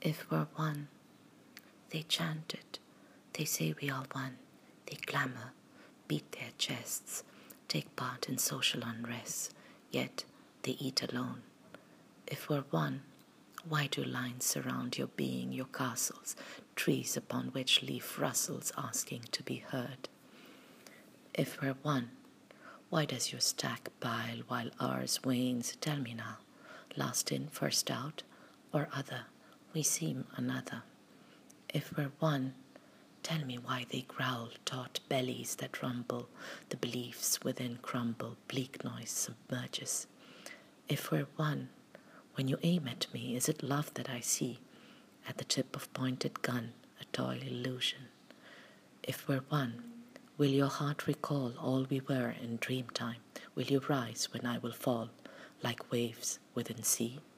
If we're one, they chant it. They say we are one. They clamor, beat their chests, take part in social unrest, yet they eat alone. If we're one, why do lines surround your being, your castles, trees upon which leaf rustles asking to be heard? If we're one, why does your stack pile while ours wanes? Tell me now, last in, first out, or other, we seem another. If we're one, tell me why they growl, taut bellies that rumble, the beliefs within crumble, bleak noise submerges. If we're one, when you aim at me, is it love that I see? At the tip of pointed gun, a toy illusion. If we're one, will your heart recall all we were in dream time? Will you rise when I will fall, like waves within sea?